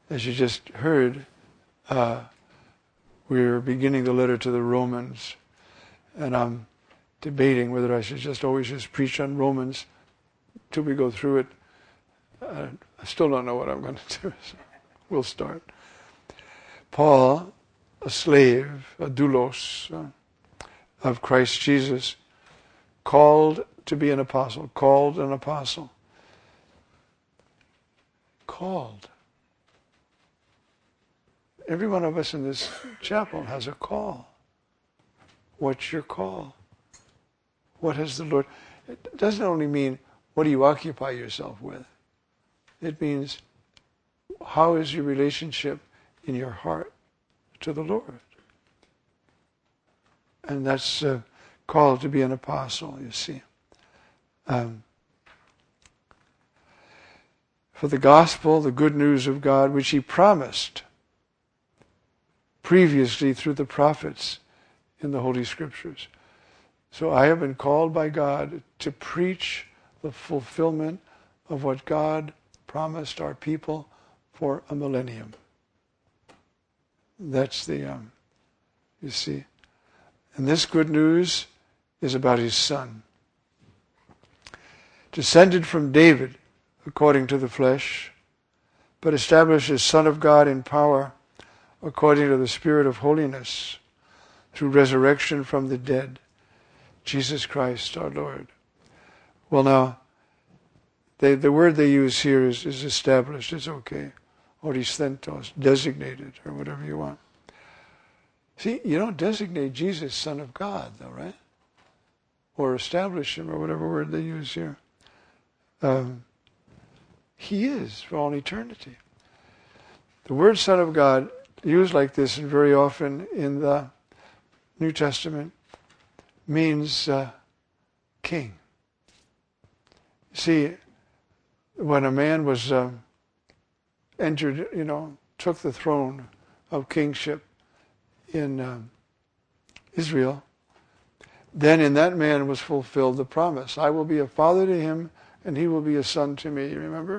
As you just heard, we're beginning the letter to the Romans, and I'm debating whether I should always preach on Romans till we go through it. I still don't know what I'm going to do, so we'll start. Paul, a slave, a doulos of Christ Jesus, called to be an apostle, called an apostle. Called. Every one of us in this chapel has a call. What's your call? What has the Lord... It doesn't only mean, what do you occupy yourself with? It means, how is your relationship in your heart to the Lord? And that's called to be an apostle, you see. For the gospel, the good news of God, which He promised previously through the prophets in the Holy Scriptures. So I have been called by God to preach the fulfillment of what God promised our people for a millennium. That's the, you see. And this good news is about His Son. Descended from David according to the flesh, but established as Son of God in power according to the Spirit of holiness, through resurrection from the dead, Jesus Christ our Lord. Well now, the word they use here is established, it's okay. Oristhrentos, designated, or whatever you want. See, you don't designate Jesus Son of God, though, right? Or establish Him, or whatever word they use here. He is for all eternity. The word Son of God, used like this and very often in the New Testament, means king. See, when a man was entered, took the throne of kingship in Israel, then in that man was fulfilled the promise. I will be a father to him, and he will be a son to me. You remember?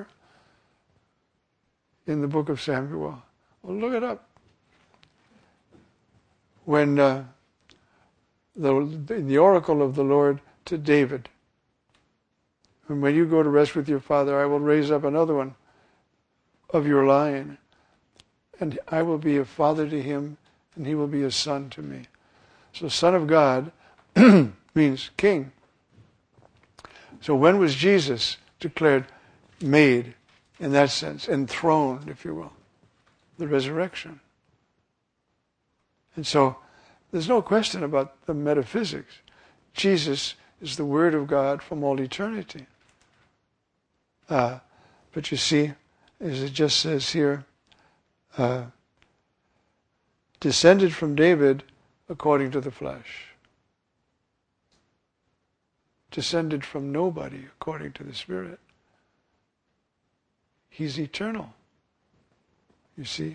In the book of Samuel. Well, look it up. When the oracle of the Lord to David, and when you go to rest with your father, I will raise up another one of your line, and I will be a father to him, and he will be a son to me. So Son of God means king. So when was Jesus declared made, in that sense, enthroned, if you will? The resurrection. And so there's no question about the metaphysics. Jesus is the Word of God from all eternity. But you see, as it just says here, descended from David according to the flesh. Descended from nobody according to the Spirit. He's eternal. You see?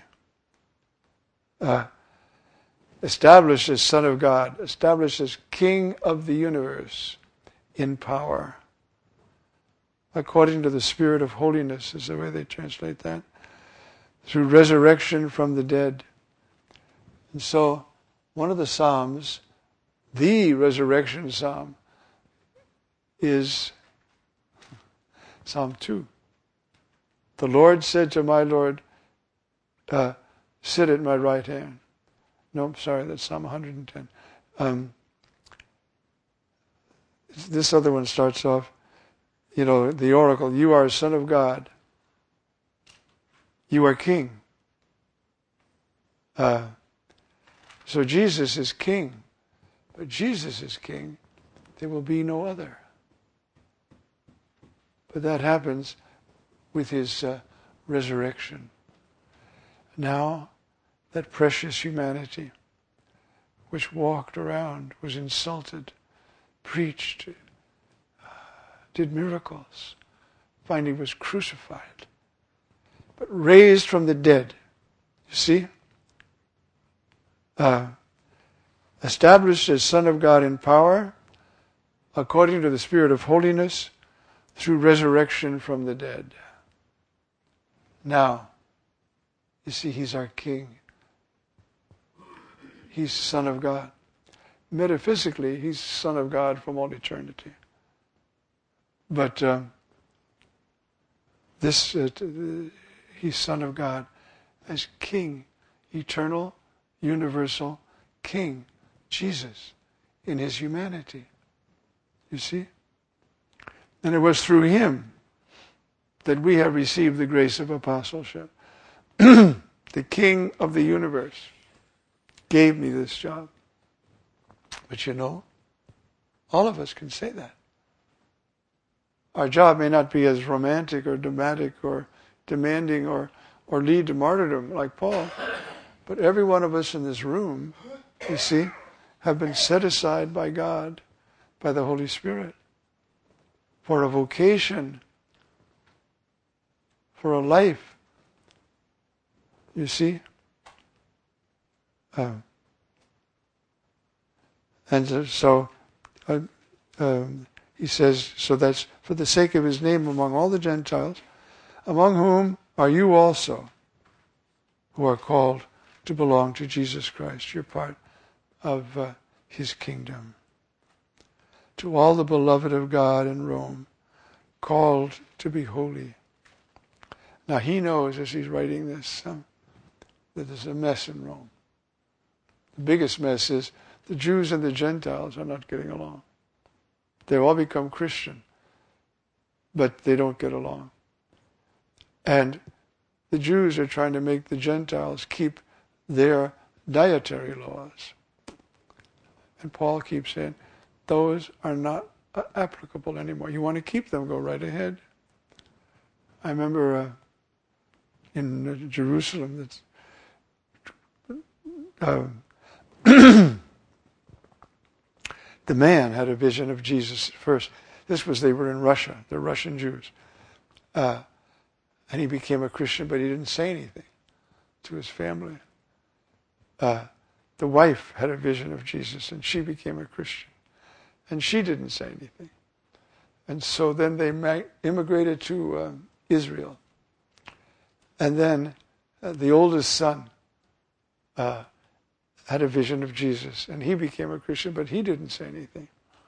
Established as Son of God, established as King of the universe in power. According to the Spirit of holiness is the way they translate that. Through resurrection from the dead. And so, one of the Psalms, the resurrection Psalm, is Psalm 2. The Lord said to my Lord, sit at my right hand. No, sorry, that's Psalm 110. This other one starts off, the oracle, you are a Son of God. You are King. So Jesus is King. But Jesus is King. There will be no other. But that happens with His resurrection. Now, that precious humanity, which walked around, was insulted, preached, did miracles, finally was crucified, but raised from the dead. You see? Established as Son of God in power, according to the Spirit of holiness, through resurrection from the dead. Now, You see, he's our King. He's Son of God. Metaphysically, he's Son of God from all eternity. But he's Son of God as King, eternal, universal King, Jesus, in his humanity. You see? And it was through him that we have received the grace of apostleship. The King of the universe gave me this job. But you know, all of us can say that. Our job may not be as romantic or dramatic or demanding or lead to martyrdom like Paul, but every one of us in this room, you see, have been set aside by God, by the Holy Spirit, for a vocation, for a life. You see? And so he says, so that's for the sake of his name among all the Gentiles, among whom are you also, who are called to belong to Jesus Christ. You're part of his kingdom. To all the beloved of God in Rome, called to be holy. Now he knows as he's writing this that there's a mess in Rome. The biggest mess is the Jews and the Gentiles are not getting along. They've all become Christian, but they don't get along. And the Jews are trying to make the Gentiles keep their dietary laws. And Paul keeps saying, those are not applicable anymore. You want to keep them, go right ahead. I remember in Jerusalem, the man had a vision of Jesus first. They were in Russia, the Russian Jews. And he became a Christian, but he didn't say anything to his family. The wife had a vision of Jesus, and she became a Christian. And she didn't say anything. And so then they immigrated to Israel. And then the oldest son had a vision of Jesus, and he became a Christian, but he didn't say anything.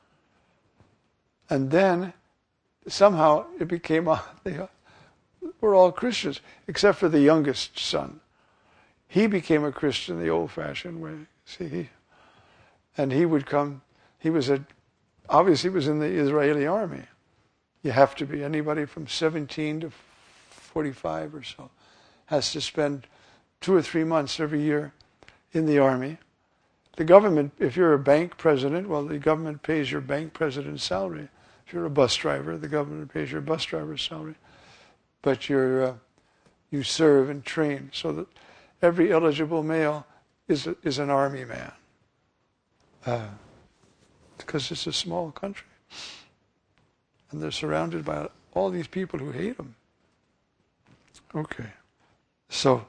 And then somehow it became, we're all Christians, except for the youngest son. He became a Christian the old-fashioned way. See, and he would come, obviously he was in the Israeli army. You have to be. Anybody from 17 to 45 or so has to spend 2 or 3 months every year in the army. The government, if you're a bank president, well, the government pays your bank president's salary. If you're a bus driver, the government pays your bus driver's salary. But you serve and train so that every eligible male is an army man. Because it's a small country. And they're surrounded by all these people who hate them. Okay. So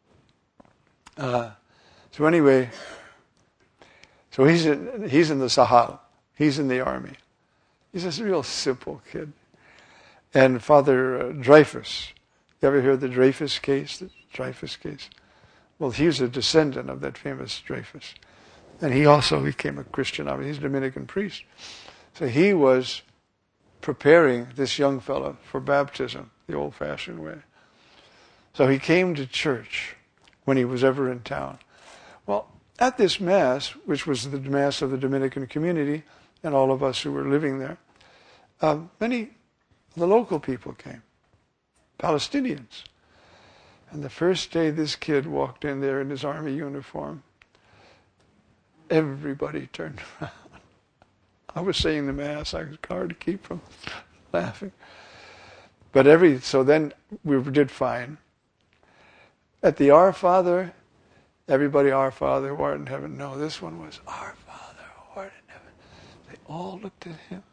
anyway, so he's in the Sahel. He's in the army. He's a real simple kid. And Father Dreyfus, you ever heard the Dreyfus case? The Dreyfus case? Well, he was a descendant of that famous Dreyfus. And he also became a Christian. I mean, he's a Dominican priest. So he was preparing this young fellow for baptism, the old-fashioned way. So he came to church when he was ever in town. Well, at this Mass, which was the Mass of the Dominican community, and all of us who were living there, many of the local people came, Palestinians. And the first day this kid walked in there in his army uniform, everybody turned around. I was saying the Mass, I was hard to keep from laughing. But so then we did fine. At the Our Father, everybody, Our Father who art in heaven. No, this one was Our Father who art in heaven. They all looked at him.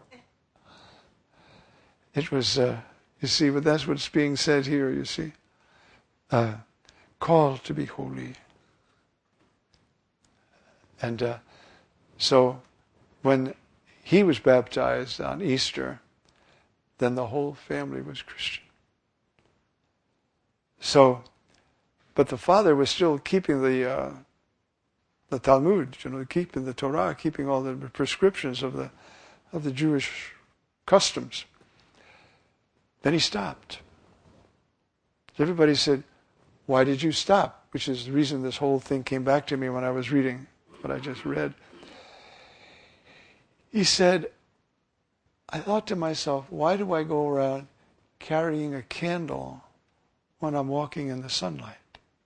It was, you see, but that's what's being said here, you see. Called to be holy. And so when he was baptized on Easter, then the whole family was Christian. So But the father was still keeping the Talmud, keeping the Torah, keeping all the prescriptions of the Jewish customs. Then he stopped. Everybody said, "Why did you stop?" Which is the reason this whole thing came back to me when I was reading what I just read. He said, "I thought to myself, why do I go around carrying a candle when I'm walking in the sunlight?"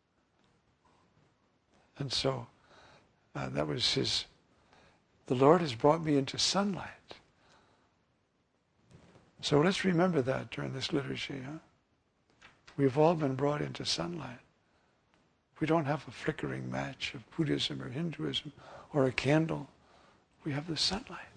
And so that was the Lord has brought me into sunlight. So let's remember that during this liturgy. We've all been brought into sunlight. We don't have a flickering match of Buddhism or Hinduism or a candle. We have the sunlight.